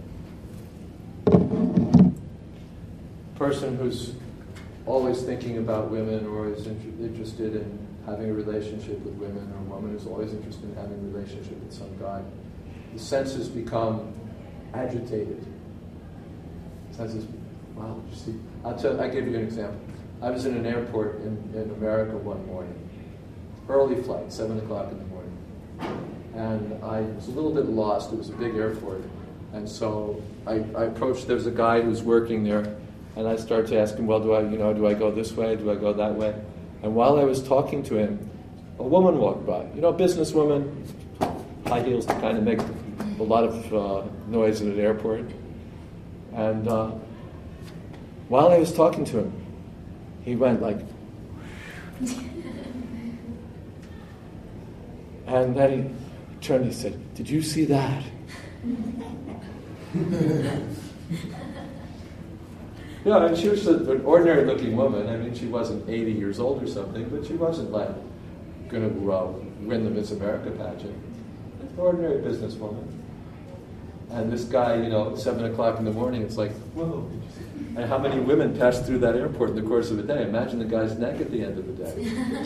Speaker 3: Person who's always thinking about women or is interested in having a relationship with women, or a woman who's always interested in having a relationship with some guy, the senses become agitated. Senses, wow, you see. I'll give you an example. I was in an airport in America one morning. Early flight, 7 o'clock in the morning. And I was a little bit lost. It was a big airport. And so I approached, there was a guy who was working there, And I started to ask him, well, do I go this way? Do I go that way? And while I was talking to him, a woman walked by. A businesswoman, high heels to kind of make a lot of noise at an airport. And while I was talking to him, he went like... And then he turned and he said, "Did you see that?" And she was an ordinary-looking woman. I mean, she wasn't 80 years old or something, but she wasn't like going to win the Miss America pageant. An ordinary businesswoman. And this guy, at 7 o'clock in the morning, it's like, whoa. And how many women pass through that airport in the course of a day? Imagine the guy's neck at the end of the day.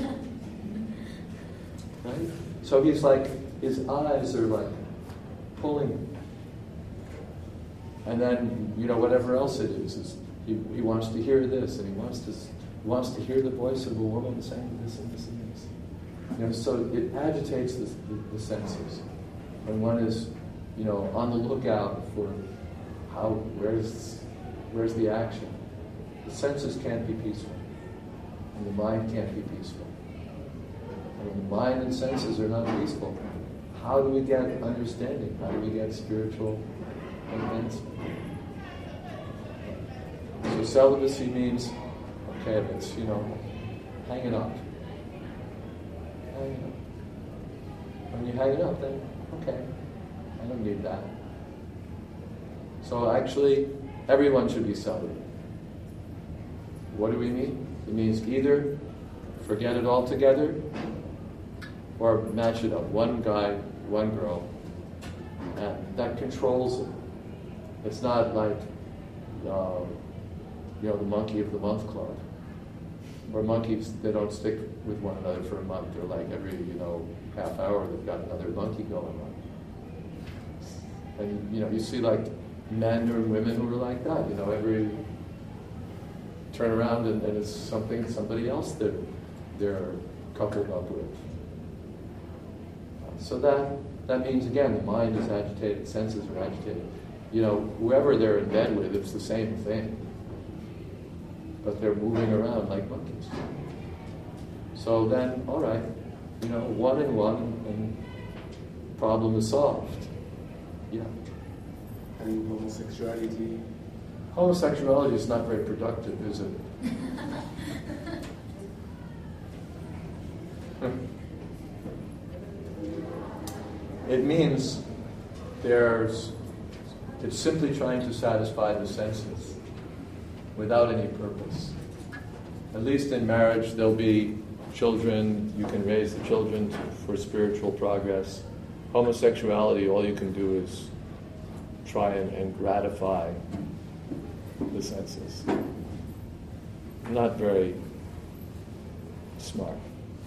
Speaker 3: Right? So he's like, his eyes are like pulling. And then, whatever else it is he wants to hear this, and he wants to hear the voice of a woman saying this and this and this. So it agitates the senses. And one is, on the lookout for where's the action. The senses can't be peaceful, and the mind can't be peaceful. And when the mind and senses are not peaceful, how do we get understanding? How do we get spiritual advancement? So celibacy means, okay, it's, hanging up. Hanging up. When you hang it up, then, okay, I don't need that. So actually, everyone should be celibate. What do we mean? It means either forget it altogether, or match it up. One guy, one girl, and that controls it. It's not like, the monkey of the month club. Or monkeys, they don't stick with one another for a month. They're like every, half hour they've got another monkey going on. And, you see like men or women who are like that, every turn around and it's somebody else that they're coupled up with. So that means, again, the mind is agitated, senses are agitated. Whoever they're in bed with, it's the same thing. But they're moving around like monkeys. So then, all right, one and one, and problem is solved. Yeah.
Speaker 4: And homosexuality?
Speaker 3: Homosexuality is not very productive, is it? It means it's simply trying to satisfy the senses without any purpose. At least in marriage, there'll be children, you can raise the children for spiritual progress. Homosexuality, all you can do is try and gratify the senses. Not very smart.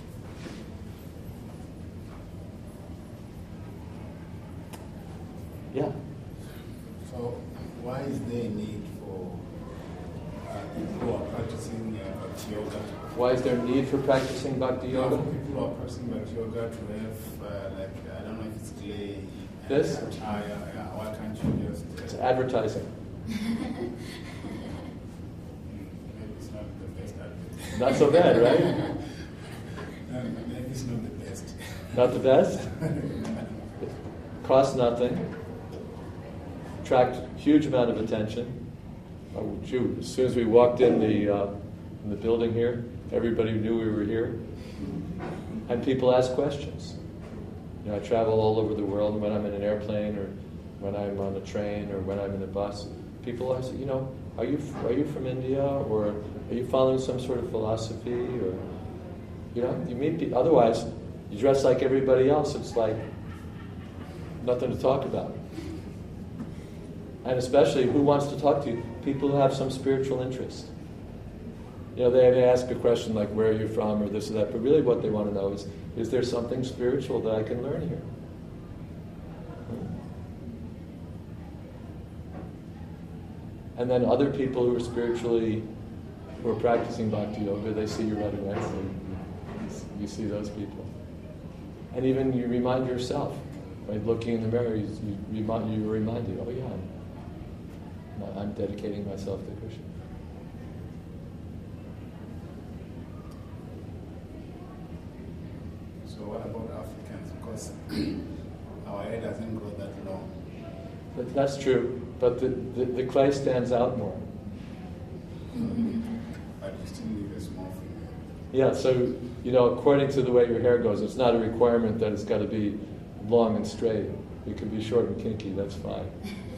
Speaker 3: Yeah.
Speaker 1: So, why is there a need for people who are practicing Bhakti Yoga?
Speaker 3: Why is there a need for practicing Bhakti Yoga?
Speaker 1: For people who are practicing Bhakti Yoga to have, I don't know if it's clay,
Speaker 3: this?
Speaker 1: Attire, why can't you just...
Speaker 3: It's advertising.
Speaker 1: Maybe it's not the best advertising.
Speaker 3: Not so bad, right?
Speaker 1: Maybe it's not the best.
Speaker 3: Not the best? Costs nothing. Attract huge amount of attention. Oh, shoot, as soon as we walked in the building here, everybody knew we were here. And people ask questions. I travel all over the world, and when I'm in an airplane, or when I'm on a train, or when I'm in a bus, people ask, are you from India, or are you following some sort of philosophy, or you meet people. Otherwise, you dress like everybody else. It's like nothing to talk about. And especially, who wants to talk to you? People who have some spiritual interest. They ask a question like, where are you from, or this or that, but really what they want to know is there something spiritual that I can learn here? And then other people who are practicing Bhakti Yoga, they see you right away, so you see those people. And even you remind yourself, by looking in the mirror, you're reminded, oh yeah, I'm dedicating myself to Krishna.
Speaker 1: So what about Africans? Because our hair doesn't grow that long.
Speaker 3: That's true, but the clay stands out more.
Speaker 1: But you still need a small finger.
Speaker 3: Yeah, so, according to the way your hair goes, it's not a requirement that it's got to be long and straight. It can be short and kinky, that's fine.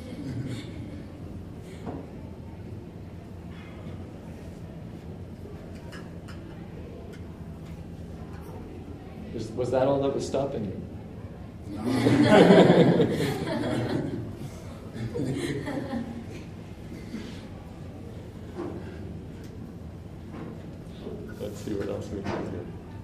Speaker 3: Was that all that was stopping you?
Speaker 1: No.
Speaker 3: Let's see what else we can do.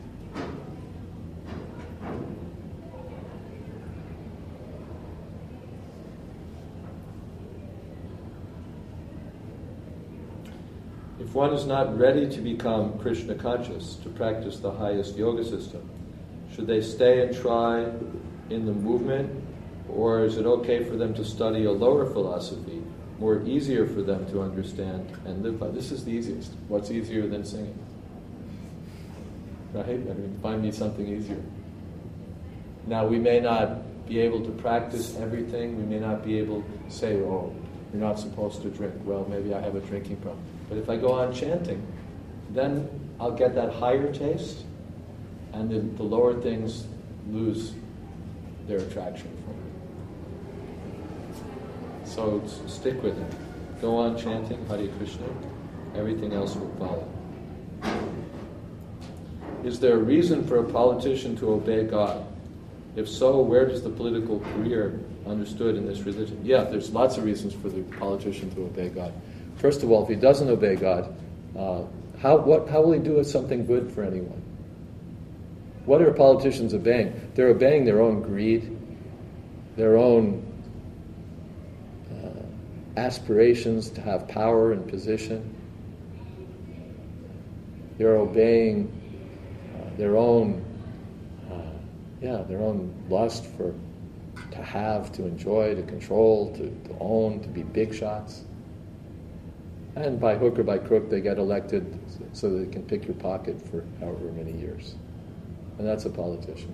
Speaker 3: If one is not ready to become Krishna conscious, to practice the highest yoga system, should they stay and try in the movement, or is it okay for them to study a lower philosophy, more easier for them to understand and live by? This is the easiest. What's easier than singing? Right? I mean, find me something easier. Now, we may not be able to practice everything. We may not be able to say, oh, you're not supposed to drink. Well, maybe I have a drinking problem. But if I go on chanting, then I'll get that higher taste, and the lower things lose their attraction for me. So stick with it. Go on chanting Hare Krishna. Everything else will follow. Is there a reason for a politician to obey God? If so, where does the political career understood in this religion? Yeah, there's lots of reasons for the politician to obey God. First of all, if he doesn't obey God, how will he do something good for anyone? What are politicians obeying? They're obeying their own greed, their own aspirations to have power and position. They're obeying their own lust to have, to enjoy, to control, to own, to be big shots. And by hook or by crook, they get elected so they can pick your pocket for however many years. And that's a politician.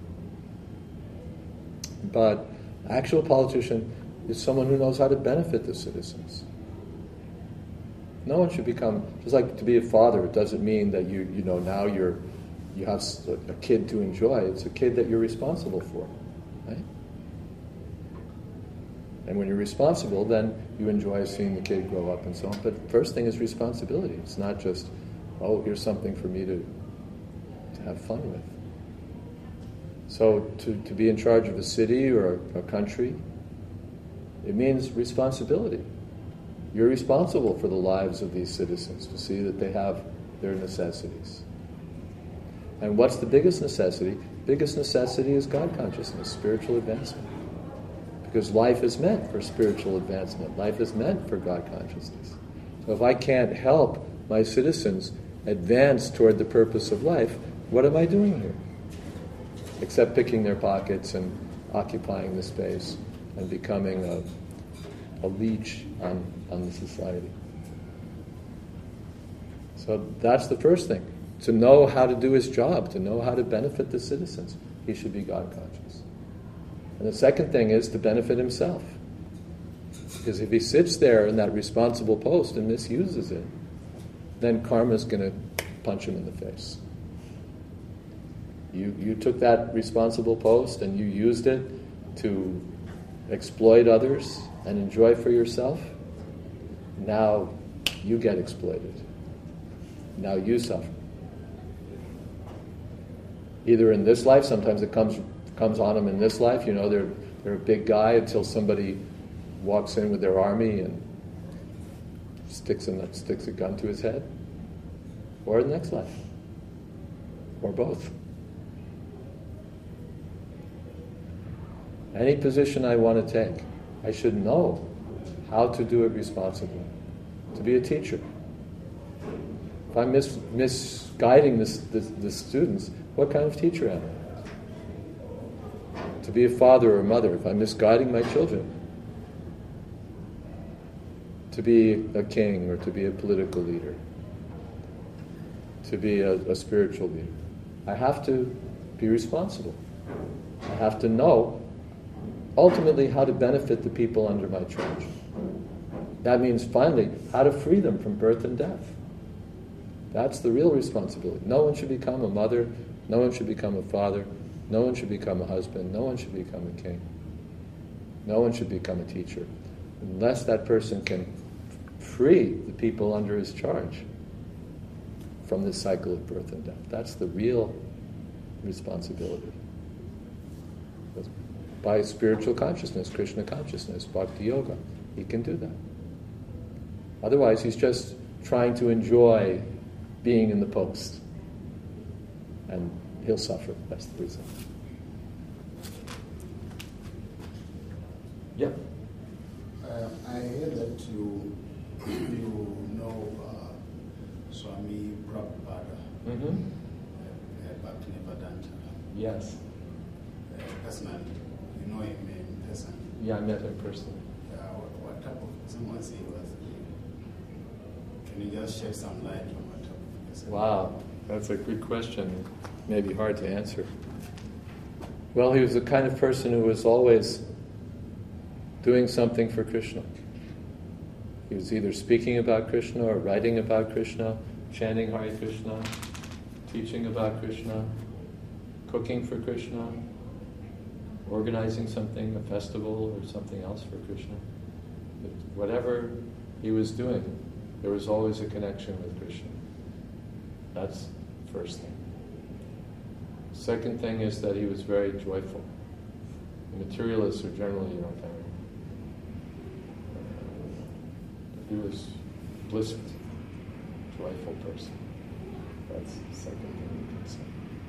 Speaker 3: But actual politician is someone who knows how to benefit the citizens. No one should become, just like to be a father, it doesn't mean that you have a kid to enjoy. It's a kid that you're responsible for, right? And when you're responsible, then you enjoy seeing the kid grow up and so on. But first thing is responsibility. It's not just, oh, here's something for me to have fun with. So to be in charge of a city or a country, it means responsibility. You're responsible for the lives of these citizens, to see that they have their necessities. And what's the biggest necessity? Biggest necessity is God consciousness, spiritual advancement. Because life is meant for spiritual advancement. Life is meant for God consciousness. So if I can't help my citizens advance toward the purpose of life, what am I doing here? Except picking their pockets and occupying the space and becoming a leech on the society. So that's the first thing. To know how to do his job, to know how to benefit the citizens, he should be God conscious. And the second thing is to benefit himself. Because if he sits there in that responsible post and misuses it, then karma's going to punch him in the face. You took that responsible post and you used it to exploit others and enjoy for yourself. Now you get exploited. Now you suffer. Either in this life, sometimes it comes on them in this life. You know, they're a big guy until somebody walks in with their army and sticks a gun to his head. Or the next life. Or both. Any position I want to take, I should know how to do it responsibly. To be a teacher. If I'm misguiding the students, what kind of teacher am I? To be a father or a mother, if I'm misguiding my children. To be a king or to be a political leader. To be a spiritual leader. I have to be responsible. I have to know, ultimately, how to benefit the people under my charge. That means, finally, how to free them from birth and death. That's the real responsibility. No one should become a mother, no one should become a father, no one should become a husband, no one should become a king, no one should become a teacher, unless that person can free the people under his charge from this cycle of birth and death. That's the real responsibility. By spiritual consciousness, Krishna consciousness, bhakti yoga, he can do that. Otherwise, he's just trying to enjoy being in the post. And he'll suffer. That's the result. Yeah.
Speaker 1: I heard that you know Swami Prabhupada, Bhaktivinoda.
Speaker 3: Yes.
Speaker 1: Personally, you know him in person.
Speaker 3: Yeah, I met him personally.
Speaker 1: What type of someone he was? Can you just shed some light on what type of person?
Speaker 3: Wow, that's a good question. Maybe hard to answer. Well, he was the kind of person who was always doing something for Krishna. He was either speaking about Krishna or writing about Krishna, chanting Hare Krishna, teaching about Krishna, cooking for Krishna, organizing something, a festival or something else for Krishna. Whatever he was doing, there was always a connection with Krishna. That's the first thing. Second thing is that he was very joyful. The materialists are generally, he was blissful, joyful person. That's the second thing you can say.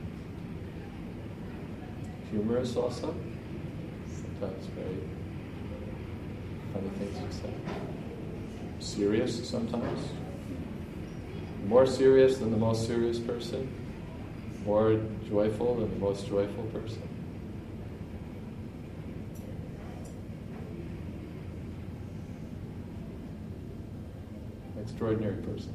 Speaker 3: Humorous also. Sometimes very funny things to say. Serious sometimes. More serious than the most serious person. More joyful than the most joyful person. Extraordinary person.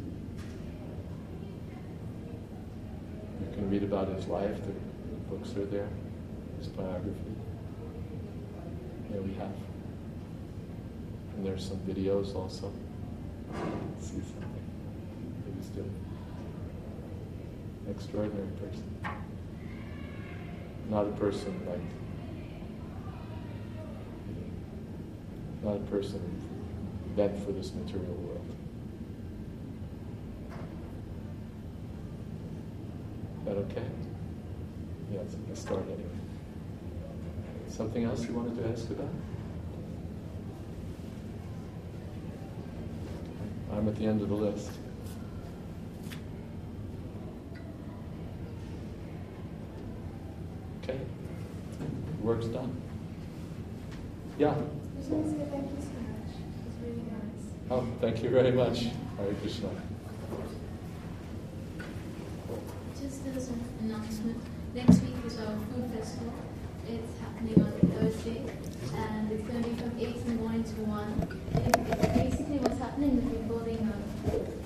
Speaker 3: You can read about his life, the books are there, his biography. There we have. And there's some videos also. See something he was doing. Extraordinary person. Not a person like, not a person meant for this material world. Is that okay? Yeah, let's start anyway. Something else you wanted to ask about? I'm at the end of the list. Okay. Work's done. Yeah.
Speaker 2: I just want to say thank you so much. It was really nice.
Speaker 3: Oh, thank you very much. Hare Krishna.
Speaker 2: Just as an announcement, next week is our food festival. It's happening on Thursday, and it's going to be from 8 in the morning to 1. It's basically what's happening is we're building a